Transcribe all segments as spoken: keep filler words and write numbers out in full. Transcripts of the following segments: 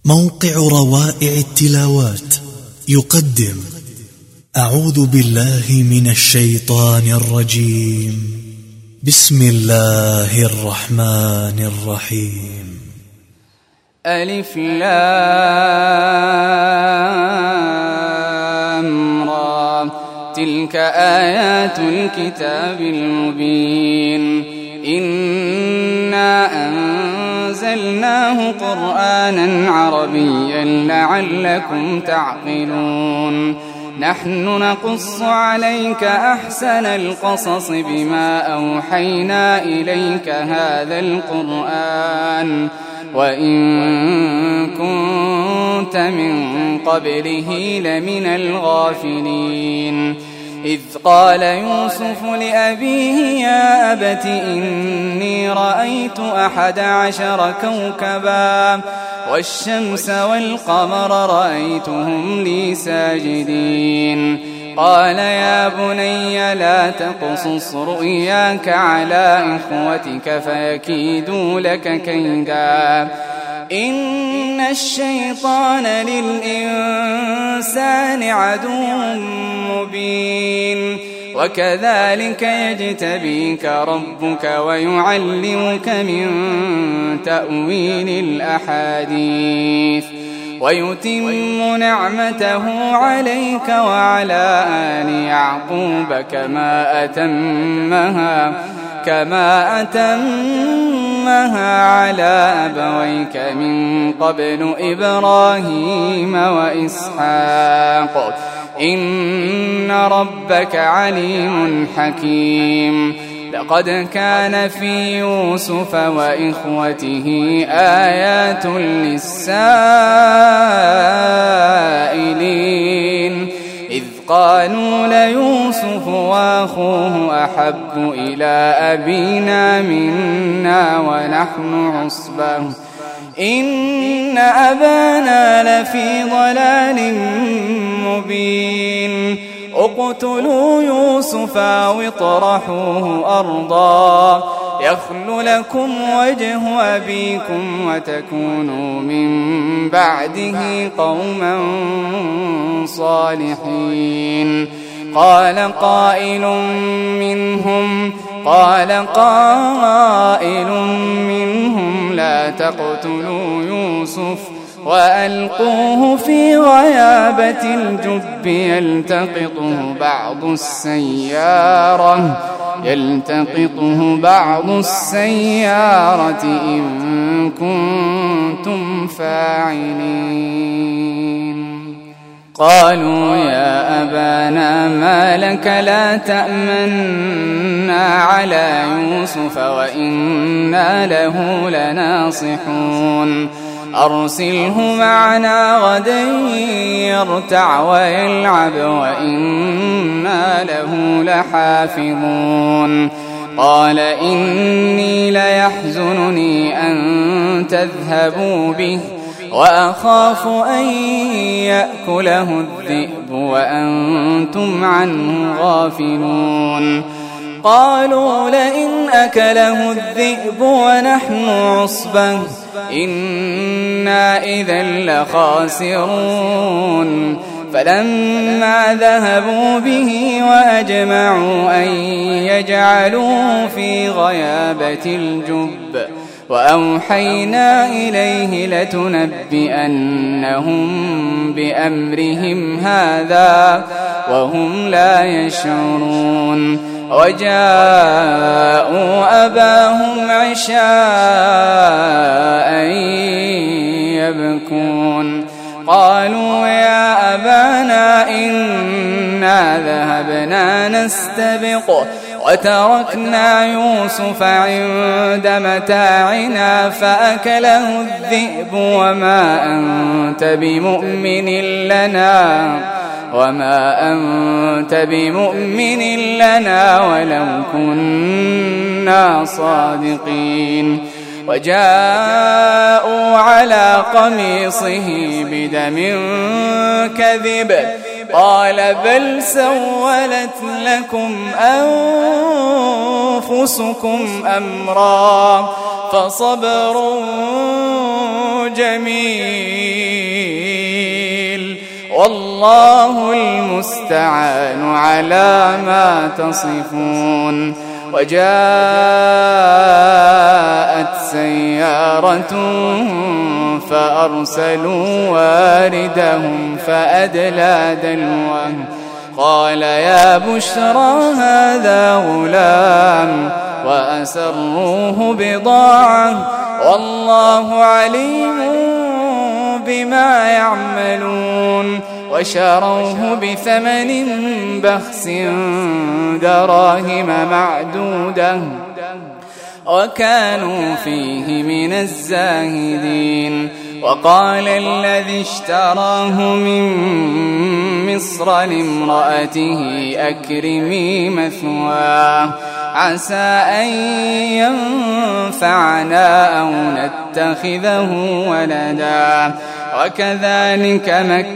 موقع روائع التلاوات يقدم أعوذ بالله من الشيطان الرجيم. بسم الله الرحمن الرحيم. ألف لام را تلك آيات الكتاب المبين. إنا أنزلناه قرآنا عربيا لعلكم تعقلون. نحن نقص عليك أحسن القصص بما أوحينا إليك هذا القرآن وإن كنت من قبله لمن الغافلين. إذ قال يوسف لأبيه يا أبت إني رأيت أحد عشر كوكبا والشمس والقمر رأيتهم لي ساجدين. قال يا بني لا تقصص رؤياك على إخوتك فيكيدوا لك كيدا إن الشيطان للإنسان عدو مبين. وكذلك يجتبيك ربك ويعلمك من تأويل الأحاديث ويتم نعمته عليك وعلى آل يعقوب كما أتمها كما أتمها على أبويك من قبل إبراهيم وإسحاق إن ربك عليم حكيم. لقد كان في يوسف وإخوته آيات للسائلين إذ قالوا ليوسف وأخوه أحب إلى أبينا منا ونحن عصبة إن أبانا لفي ضلال مبين. اقتلوا يوسف أو اطرحوه أرضا يخل لكم وجه أبيكم وتكونوا من بعده قوما صالحين. قال قائل منهم قال قائل منهم لا تقتلوا يوسف وألقوه في غيابة الجب يلتقطه بعض السيارة يلتقطه بعض السيارة إن كنتم فاعلين. قالوا يا أبانا ما لك لا تأمنا على يوسف وإنا له لناصحون. أرسله معنا غدا يرتع ويلعب وإنا له لحافظون. قال إني ليحزنني أن تذهبوا به وأخاف أن يأكله الذئب وأنتم عنه غافلون. قالوا لئن أكله الذئب ونحن عصبة إنا إذا لخاسرون. فلما ذهبوا به وأجمعوا أن يجعلوه في غيابة الجب وأوحينا إليه لتنبئنهم بأمرهم هذا وهم لا يشعرون. وجاءوا أباهم عشاء يبكون. قالوا يا أبانا إنا ذهبنا نستبق وتركنا يوسف عند متاعنا فأكله الذئب وما أنت بمؤمن لنا وما أنت بمؤمن لنا ولو كنا صادقين. وجاءوا على قميصه بدم كذب قال بل سولت لكم أنفسكم أمرا فصبر جميل والله المستعان على ما تصفون. وجاءت سيارة فأرسلوا واردهم فأدلى دلوه قال يا بشرى هذا غلام وأسروه بضاعة والله عليم بما يعملون وشروه بثمن بخس دراهم معدودة وكانوا فيه من الزاهدين. وقال الذي اشتراه من مصر لامرأته أكرمي مثواه عسى أن ينفعنا أو نتخذه ولدا وكذلك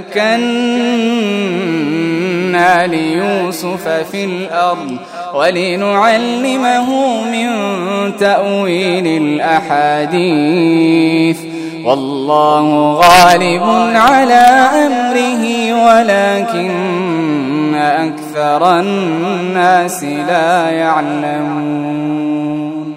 مكنا ليوسف في الأرض ولنعلمه من تأويل الأحاديث والله غالب على أمره ولكن أكثر الناس لا يعلمون.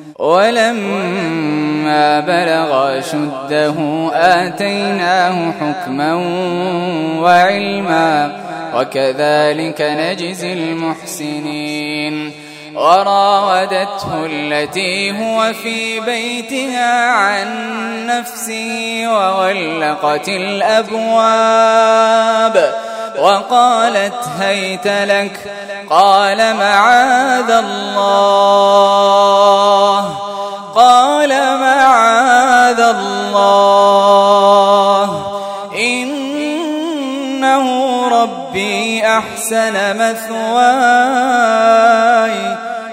ولما بلغ أشده آتيناه حكما وعلما وكذلك نجزي المحسنين. وراودته التي هو في بيتها عن نفسه وغلقت الأبواب وقالت هيت لك قال معاذ الله قال معاذ الله إنه ربي أحسن مثواي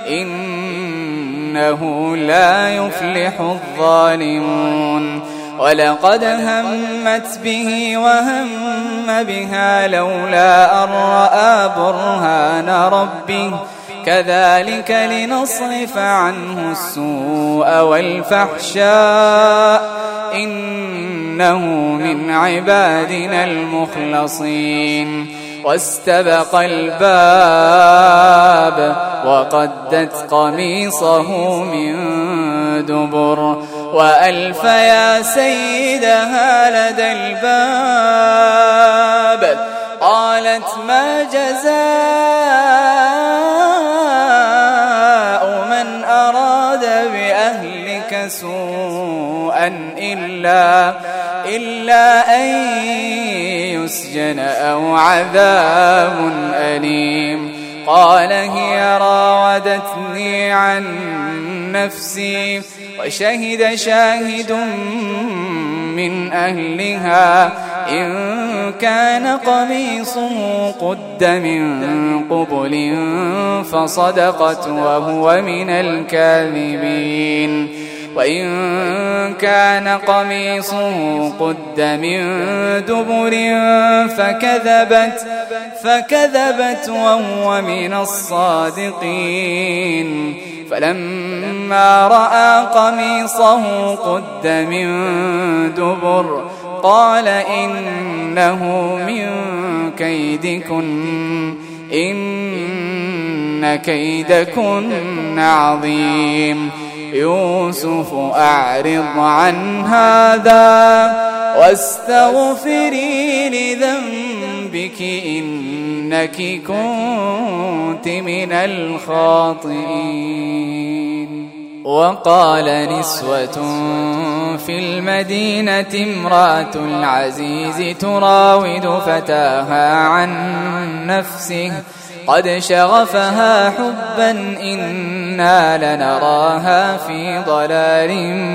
إنه لا يفلح الظالمون. ولقد همت به وهم بها لولا أن رأى برهان ربه كذلك لنصرف عنه السوء والفحشاء إنه من عبادنا المخلصين. واستبق الباب وقدت قميصه من دبر وألف يا سيدها لدى الباب قالت ما جزاء من أراد بأهلك سوءا إلا, إلا أن يسجن أو عذاب أليم. قال هي راودتني عن نفسي وشهد شاهد من أهلها إن كان قميصه قد من قبل فصدقت وهو من الكاذبين وإن كان قميصه قد من دبر فكذبت فكذبت وهو من الصادقين. فلما رأى قميصه قد من دبر قال إنه من كيدكن إن كيدكن عظيم. يوسف أعرض عن هذا واستغفري لذنبك إنك كنت من الخاطئين. وقال نسوة في المدينة امرأة العزيز تراود فتاها عن نفسه قد شغفها حبا إنا لنراها في ضلال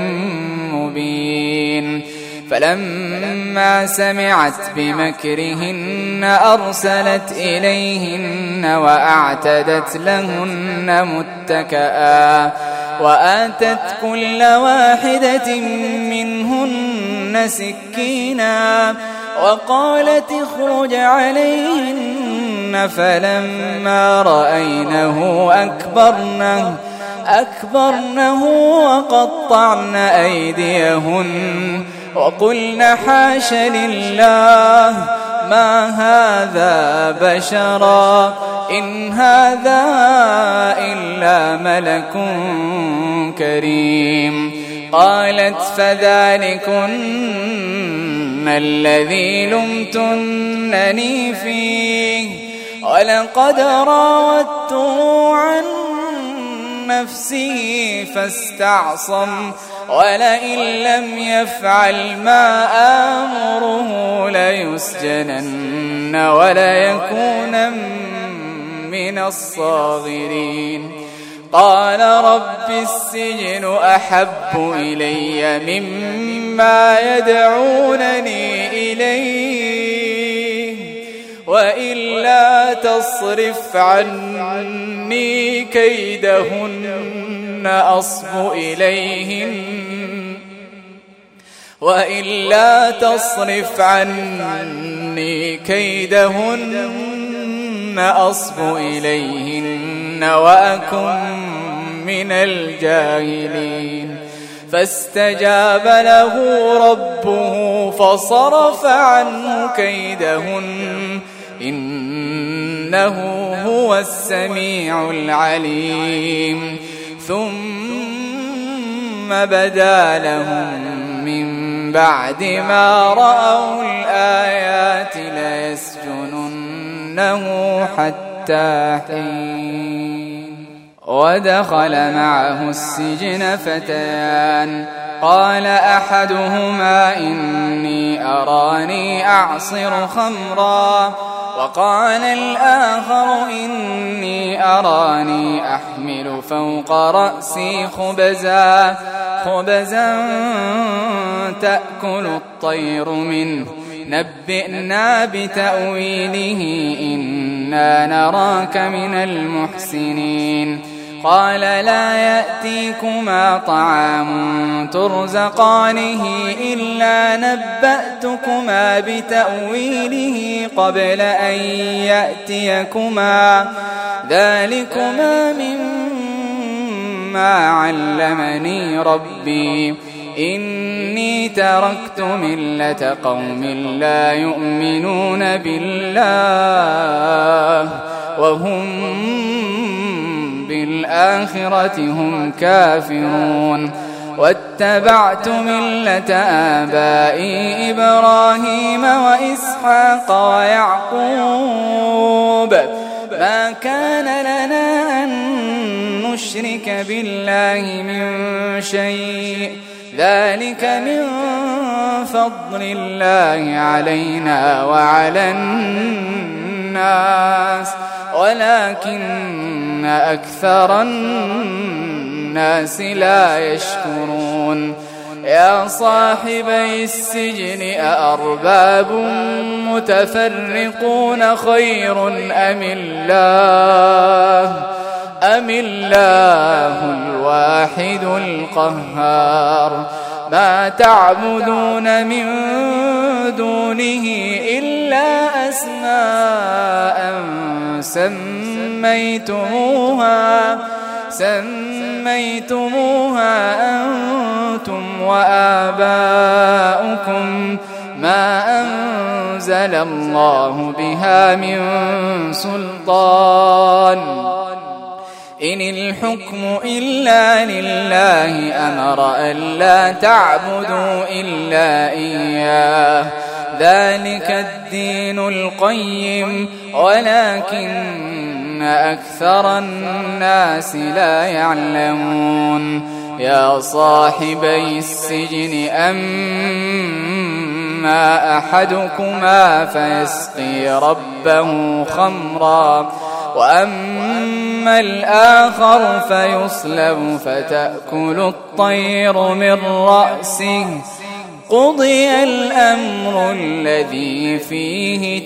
مبين. فلما سمعت بمكرهن أرسلت إليهن وأعتدت لهن متكئا وآتت كل واحدة منهن سكينا وقالت اخرج عليهن فلما رأينه أكبرنه أكبرنه وقطعن أيديهن وقلن حاش لله ما هذا بشرا إن هذا إلا ملك كريم. قالت فذلكن الذي لمتنني فيه ولقد راودته عن نفسه فاستعصم ولئن لم يفعل ما آمره ليسجنن وليكون من الصاغرين. قال رب السجن أحب إلي مما يدعونني إليه وإلا تصرف عني كيدهن أصب إليهن وإلا تصرف عني كيدهن أصب إليهن وأكن من الجاهلين. فاستجاب له ربه فصرف عنه كيدهن إنه هو السميع العليم. ثم بدا لهم من بعد ما رأوا الآيات ليسجننه حتى حين. ودخل معه السجن فتيان قال أحدهما إني أراني أعصر خمرا وقال الآخر إني أراني أحمل فوق رأسي خبزا خبزا تأكل الطير منه نبئنا بتأويله إنا نراك من المحسنين. قال لا يأتيكما طعام ترزقانه إلا نبأتكما بتأويله قبل أن يأتيكما ذلكما مما علمني ربي إني تركت ملة قوم لا يؤمنون بالله وهم بالآخرة هم كافرون. واتبعت ملة آبائي إبراهيم وإسحاق ويعقوب ما كان لنا أن نشرك بالله من شيء ذلك من فضل الله علينا وعلى الناس ولكن أكثر الناس لا يشكرون. يا صاحبي السجن أأرباب متفرقون خير أم الله أم الله الواحد القهار. ما تعبدون من دونه إلا أسماء سميتموها سميتموها أنتم وآباؤكم ما أنزل الله بها من سلطان إن الحكم إلا لله أمر ألا تعبدوا إلا إياه ذلك الدين القيم ولكن أكثر الناس لا يعلمون. يا صاحبي السجن أما أحدكما فيسقي ربه خمرا وأما الآخر فيصلب فتأكل الطير من رأسه قضي الأمر الذي فيه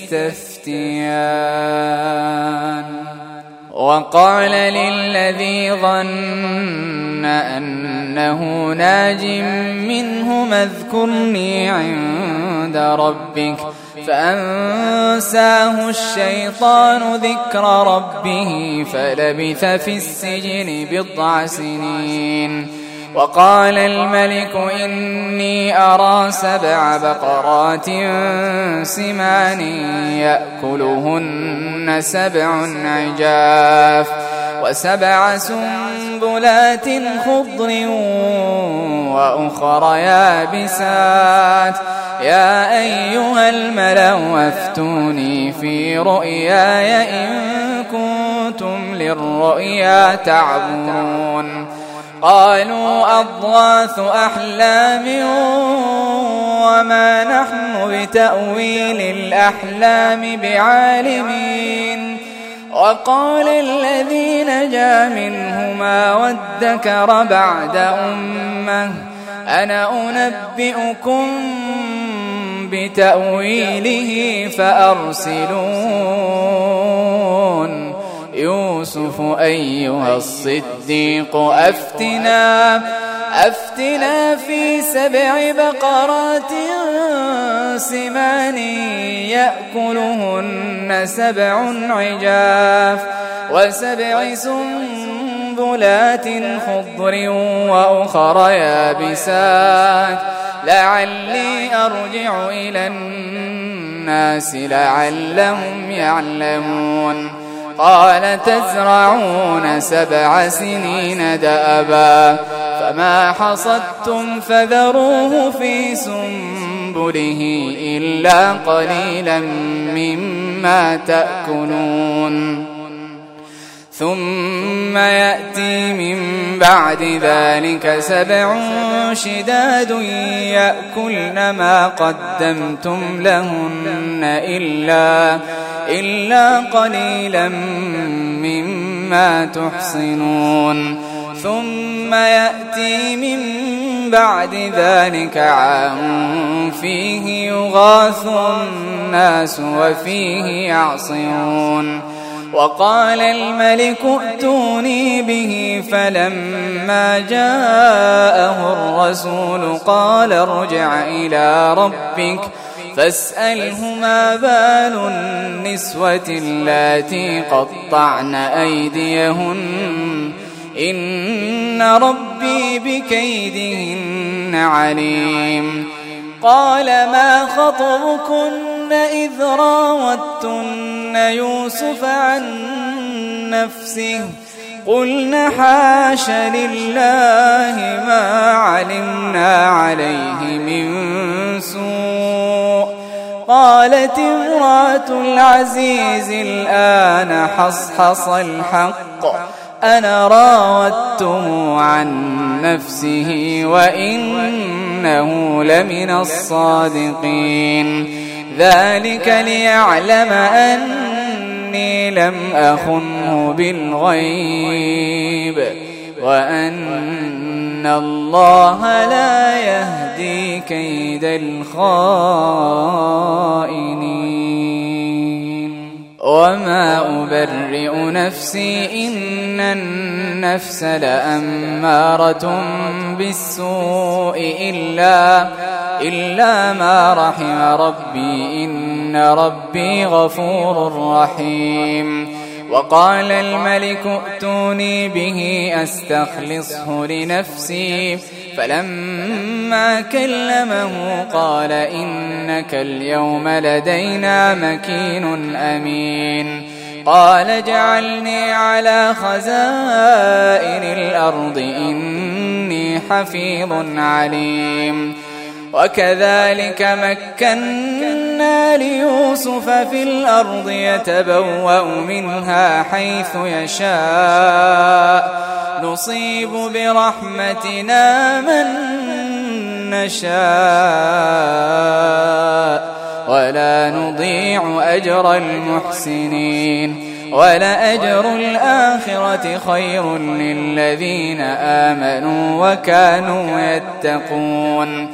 تستفتيان. وقال للذي ظن أنه ناج منهما اذكرني عند عند ربك فأنساه الشيطان ذكر ربه فلبث في السجن بضع سنين. وقال الملك إني أرى سبع بقرات سمان يأكلهن سبع عجاف وسبع سنبلات خضر وأخر يابسات يا أيها الملأ أفتوني في رؤياي إن كنتم للرؤيا تعبرون. قالوا أضغاث أحلام وما نحن بتأويل الأحلام بعالمين. وقال الذي نجا منهما وادكر بعد أمة أنا أنبئكم بتأويله فأرسلون. يوسف أيها الصديق أفتنا أفتنا في سبع بقرات سمان يأكلهن سبع عجاف وسبع سنبلات خضر وأخر يابسات لعلي أرجع إلى الناس لعلهم يعلمون. قال تزرعون سبع سنين دأبا فما حصدتم فذروه في سنبله إلا قليلا مما تأكلون. ثم يأتي من بعد ذلك سبع شداد يأكلن ما قدمتم لهن إلا إلا قليلا مما تحصنون. ثم يأتي من بعد ذلك عام فيه يغاث الناس وفيه يعصرون. وقال الملك ائتوني به فلما جاءه الرسول قال ارجع إلى ربك فاسأله ما بال النسوة اللاتي قطعن أيديهن إن ربي بكيدهن عليم. قال ما خطبكن إذ راوتن يوسف عن نفسه قلن حاش لله ما علمنا عليه من سوء. قالت امرأة العزيز الآن حصحص الحق أنا راودته عن نفسه وإنه لمن الصادقين. ذلك ليعلم أني لم أخنه بالغيب وأن الله لا يهدي كيد الخائنين. وما أبرئ نفسي إن النفس لأمارة بالسوء إلا إلا ما رحم ربي إن ربي غفور رحيم. وقال الملك ائتوني به أستخلصه لنفسي فلما كلمه قال إنك اليوم لدينا مكين أمين. قال اجعلني على خزائن الأرض إني حفيظ عليم. وكذلك مكنا ليوسف في الأرض يتبوأ منها حيث يشاء نصيب برحمتنا من نشاء ولا نضيع أجر المحسنين. ولأجر الآخرة خير للذين آمنوا وكانوا يتقون.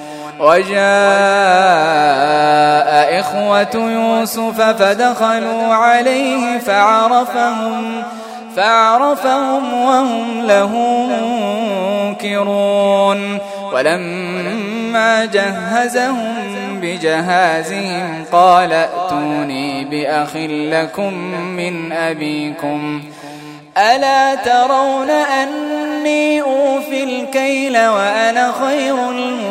وجاء إخوة يوسف فدخلوا عليه فعرفهم فعرفهم وهم له منكرون. ولما جهزهم بجهازهم قال ائتوني بأخ لكم من أبيكم ألا ترون أني أوفي الكيل وأنا خير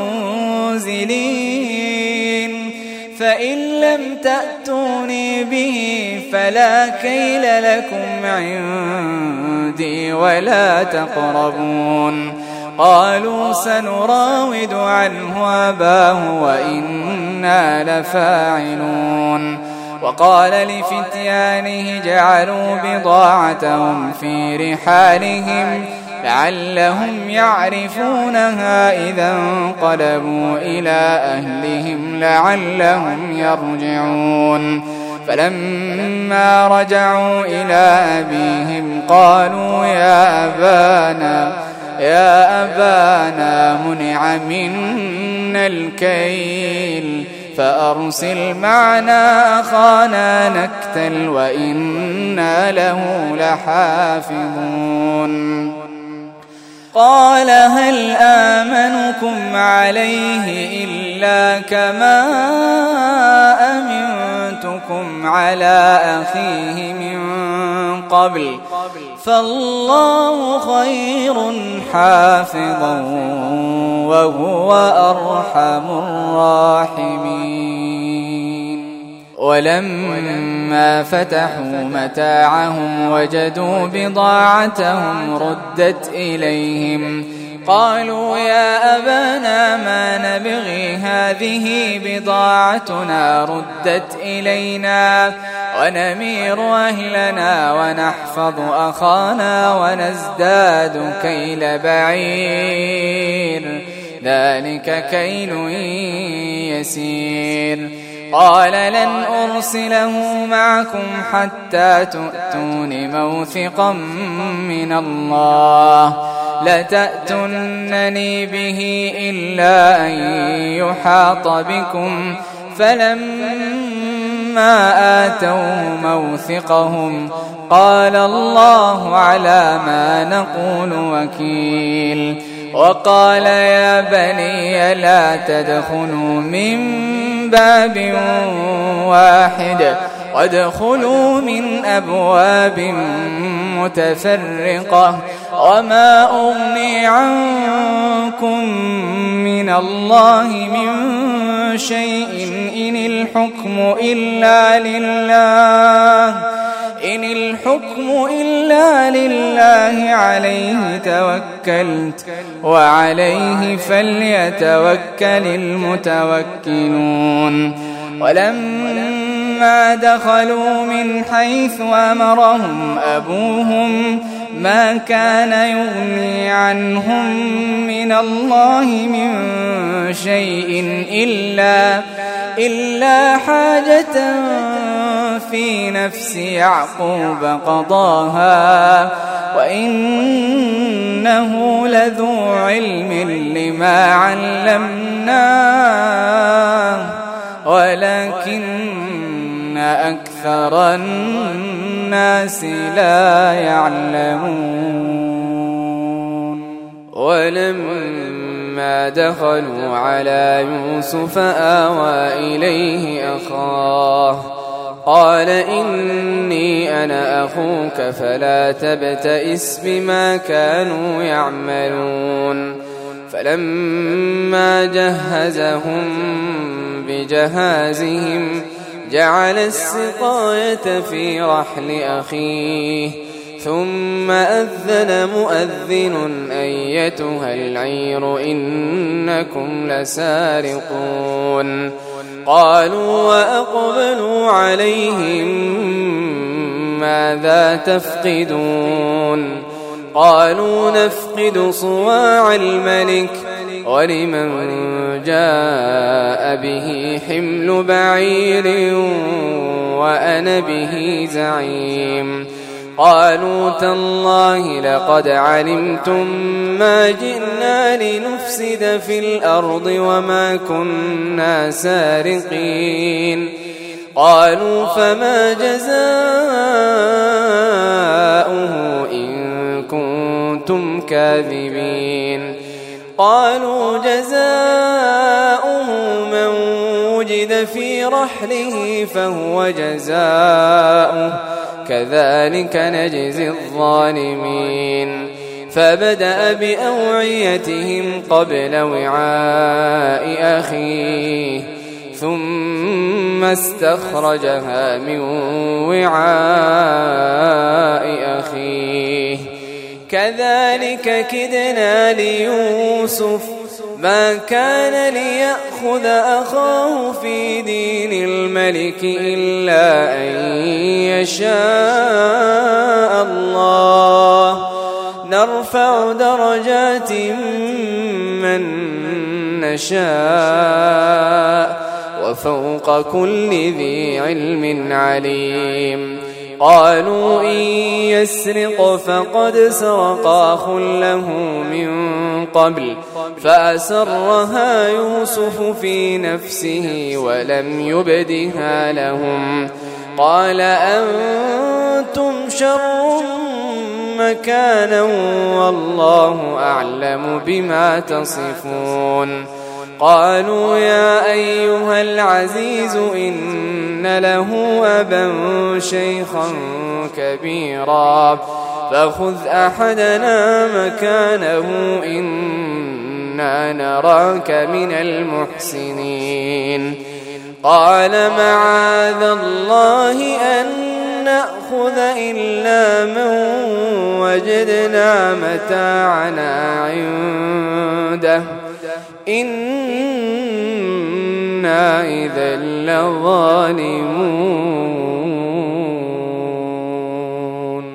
المنزلين فإن لم تأتوني به فلا كيل لكم عندي ولا تقربون قالوا سنراود عنه أباه وإنا لفاعلون وقال لفتيانه جعلوا بضاعتهم في رحالهم لعلهم يعرفونها إذا انقلبوا إلى أهلهم لعلهم يرجعون فلما رجعوا إلى أبيهم قالوا يا أبانا يا أبانا منع منا الكيل فأرسل معنا أخانا نكتل وإنا له لحافظون قال هل آمنكم عليه إلا كما أمنتكم على أخيه من قبل فالله خير حافظا وهو أرحم الراحمين ولما فتحوا متاعهم وجدوا بضاعتهم ردت إليهم قالوا يا أبانا ما نبغي هذه بضاعتنا ردت إلينا ونمير أهلنا ونحفظ أخانا ونزداد كيل بعير ذلك كيل يسير قال لن أرسله معكم حتى تؤتون موثقا من الله لتأتونني به إلا أن يحاط بكم فلما آتوه موثقهم قال الله على ما نقول وكيل وقال يا بني لا تدخلوا من باب واحد وادخلوا من أبواب متفرقة وما أغني عنكم من الله من شيء إن الحكم إلا لله إن الحكم إلا لله عليه توكلت وعليه فليتوكل المتوكلون ولما دخلوا من حيث أمرهم أبوهم ما كان يغني عنهم من الله من شيء إلا, إلا حاجة في نفس يعقوب قضاها وإنه لذو علم لما علمناه ولكن أكثر الناس لا يعلمون ولما دخلوا على يوسف آوى إليه أخاه قال إني أنا أخوك فلا تبتئس بما كانوا يعملون فلما جهزهم بجهازهم جعل السقاية في رحل أخيه ثم أذن مؤذن أيتها العير إنكم لسارقون قالوا وأقبلوا عليهم ماذا تفقدون قالوا نفقد صواع الملك ولمن جاء به حمل بعير وأنا به زعيم قالوا تالله لقد علمتم ما جئنا لنفسد في الأرض وما كنا سارقين قالوا فما جزاؤه إن كنتم كاذبين قالوا جزاؤه من وجد جويد في رحله فهو جزاؤه كذلك نجزي الظالمين فبدأ بأوعيتهم قبل وعاء أخيه ثم استخرجها من وعاء أخيه كذلك كدنا ليوسف ما كان ليأخذ أخاه في دين الملك إلا أن يشاء الله نرفع درجات من نشاء وفوق كل ذي علم عليم قالوا إن يسرق فقد سرق أخ له من قبل فأسرها يوسف في نفسه ولم يبدها لهم قال أنتم شر مكانا والله أعلم بما تصفون قالوا يا أيها العزيز إن له أبا شيخا كبيرا فخذ أحدنا مكانه إنا نراك من المحسنين قال معاذ الله أن نأخذ إلا من وجدنا متاعنا عنده إنا إذا لظالمون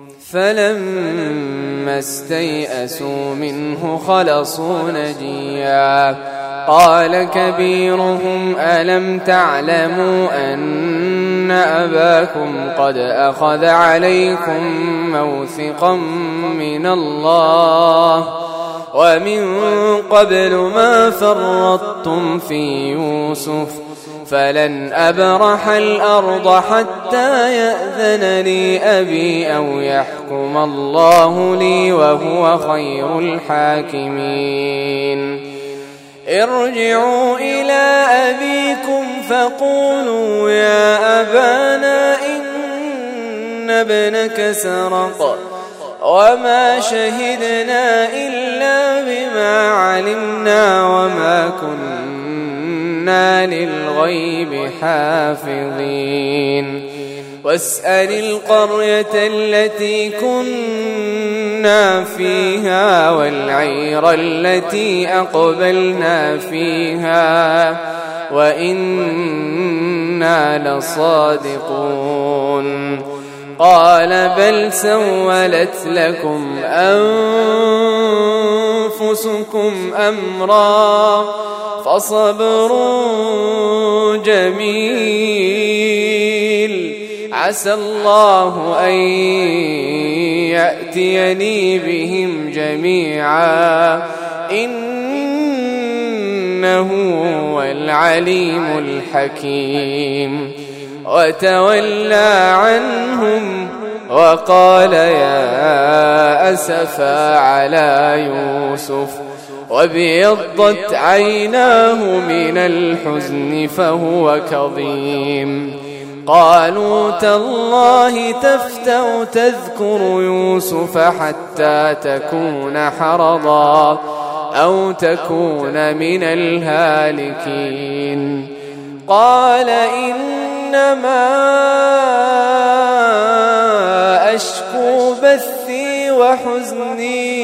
فلما استيئسوا منه خلصوا نجيا قال كبيرهم ألم تعلموا أن أباكم قد أخذ عليكم موثقا من الله ومن قبل ما فرطتم في يوسف فلن أبرح الأرض حتى يأذن لي أبي أو يحكم الله لي وهو خير الحاكمين ارجعوا إلى أبيكم فقولوا يا أبانا إن ابنك سرق وما شهدنا إلا بما علمنا وما كنا للغيب حافظين واسأل القرية التي كنا فيها والعير التي أقبلنا فيها وإنا لصادقون قال بل سولت لكم أنفسكم أمرا فصبر جميل عسى الله أن يأتيني بهم جميعا إنه هو العليم الحكيم وتولى عنهم وقال يا أسفا على يوسف وابيضت عيناه من الحزن فهو كظيم قالوا تالله تفتأ تذكر يوسف حتى تكون حرضا أو تكون من الهالكين قال إنما أشكو بثي وحزني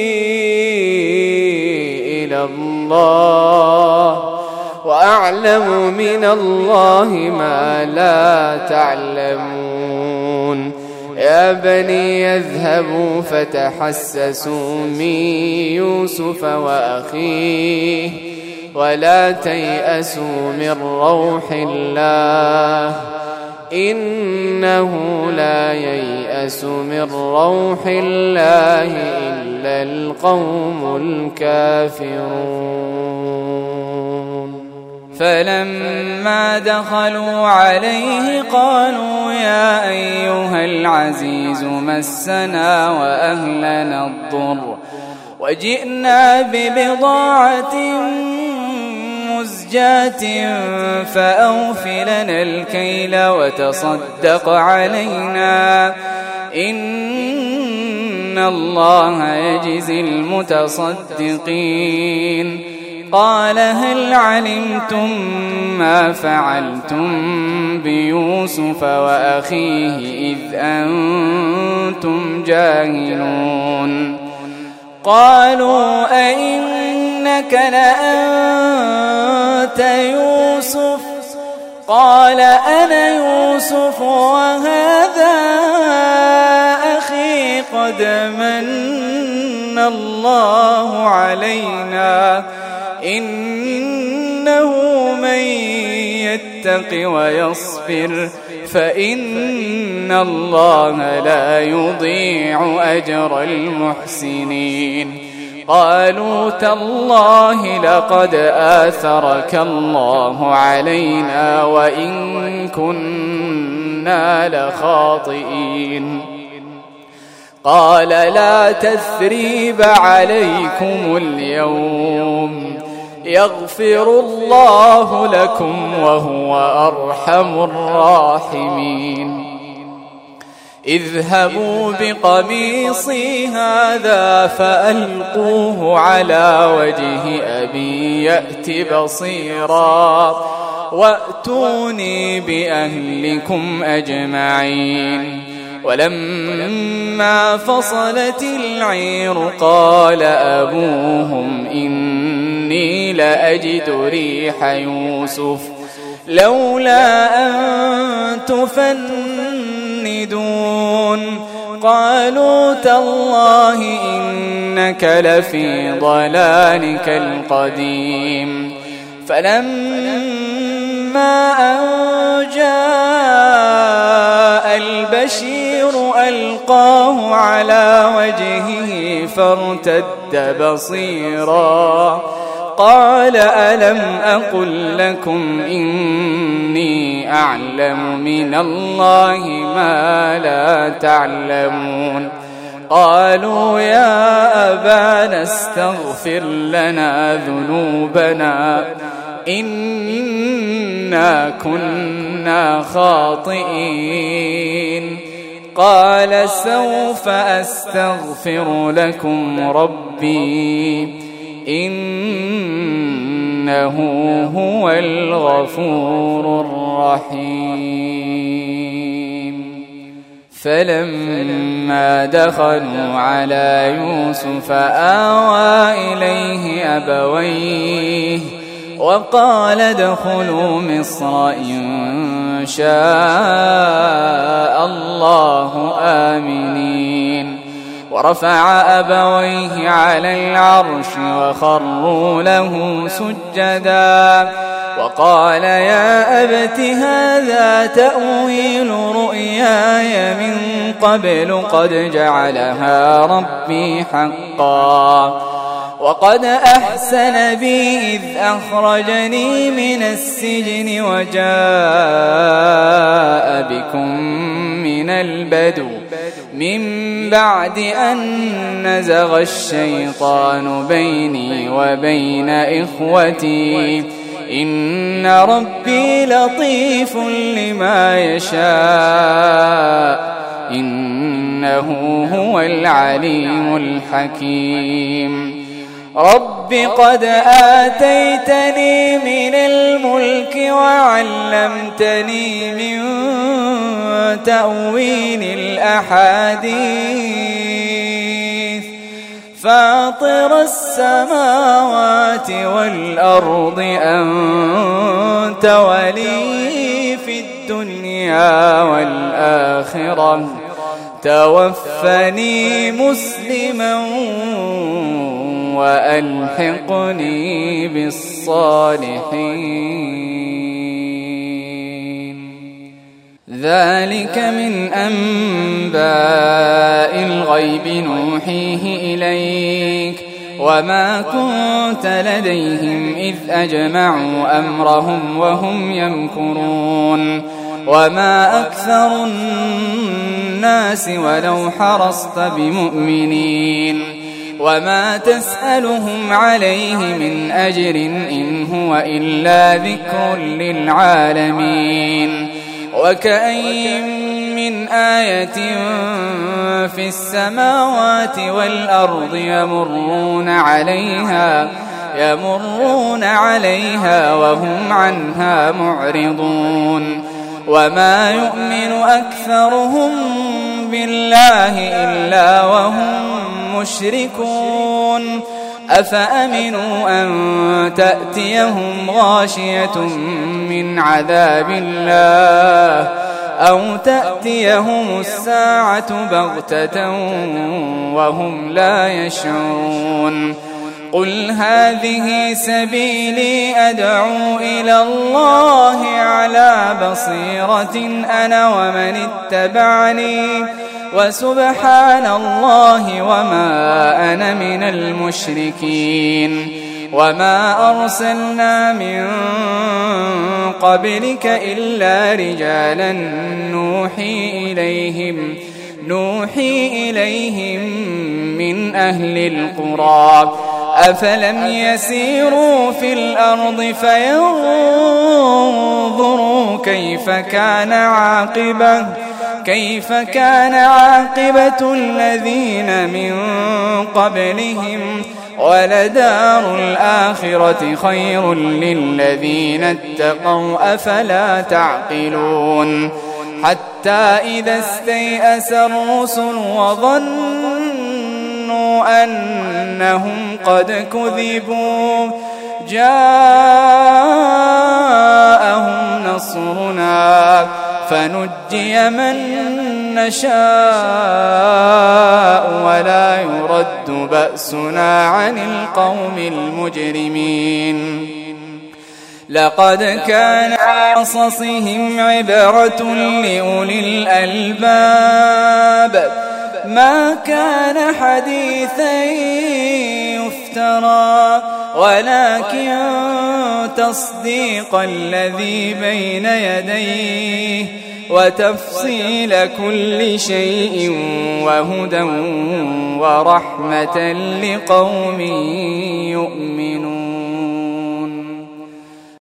إلى الله وأعلم من الله ما لا تعلمون يا بني يذهبوا فتحسسوا من يوسف وأخيه ولا تيأسوا من روح الله إنه لا ييأس من روح الله إلا القوم الكافرون فلما دخلوا عليه قالوا يا أيها العزيز مسنا وأهلنا الضر وجئنا ببضاعة مزجاة زجاج فأوف لنا الكيل وتصدق علينا إن الله يجزي المتصدقين قال هل علمتم ما فعلتم بيوسف وأخيه إذ أنتم جاهلون قالوا أئنك لأنت يوسف قال أنا يوسف وهذا أخي قد من الله علينا إنه من يتق ويصبر فإن الله لا يضيع أجر المحسنين قالوا تالله لقد آثرك الله علينا وإن كنا لخاطئين قال لا تثريب عليكم اليوم يغفر الله لكم وهو أرحم الراحمين اذهبوا بقميصي هذا فألقوه على وجه أبي يأت بصيرا وأتوني بأهلكم أجمعين ولما فصلت العير قال أبوهم إني لأجد ريح يوسف لولا أن تفندون قالوا تالله إنك لفي ضلالك القديم فلما أن جاء البشير ألقاه على وجهه فارتد بصيرا قال ألم أقل لكم إني أعلم من الله ما لا تعلمون قالوا يا أبانا استغفر لنا ذنوبنا إنا كنا خاطئين قال سوف أستغفر لكم ربي إنه هو الغفور الرحيم فلما دخلوا على يوسف آوى إليه أبويه وقال ادخلوا مصر إن شاء الله آمنين ورفع أبويه على العرش وخروا له سجدا وقال يا أبت هذا تأويل رؤياي من قبل قد جعلها ربي حقا وقد أحسن بي إذ أخرجني من السجن وجاء بكم من البدو من بعد أن نزغ الشيطان بيني وبين إخوتي إن ربي لطيف لما يشاء إنه هو العليم الحكيم رب قد آتيتني من الملك وعلمتني من تأويل الأحاديث فاطر السماوات والأرض أنت ولي في الدنيا والآخرة توفني مسلما وألحقني بالصالحين ذلك من أنباء الغيب نوحيه إليك وما كنت لديهم إذ أجمعوا أمرهم وهم يمكرون وما أكثر الناس ولو حرصت بمؤمنين وما تسألهم عليه من أجر إن هو إلا ذكر للعالمين. وكأين من آية في السماوات والأرض يمرون عليها يمرون عليها وهم عنها معرضون وما يؤمن أكثرهم بالله إلا وهم مشركون أفأمنوا أن تأتيهم غاشية من عذاب الله أو تأتيهم الساعة بغتة وهم لا يشعرون قل هذه سبيلي أدعو إلى الله على بصيرة أنا ومن اتبعني وسبحان الله وما أنا من المشركين. وما أرسلنا من قبلك إلا رجالا نوحي إليهم نوحي إليهم من أهل القرى أفلم يسيروا في الأرض فينظروا كيف كان عاقبة كيف كان عاقبة الذين من قبلهم ولدار الآخرة خير للذين اتقوا أفلا تعقلون حتى إذا استيأس الرسل وظنوا أنهم قد كذبوا جاءهم نصرنا فنجي من نشاء ولا يرد بأسنا عن القوم المجرمين. لقد كان قصصهم عبرة لأولي الألباب ما كان حديثا يفترى ولكن تصديق الذي بين يديه وتفصيل كل شيء وهدى ورحمة لقوم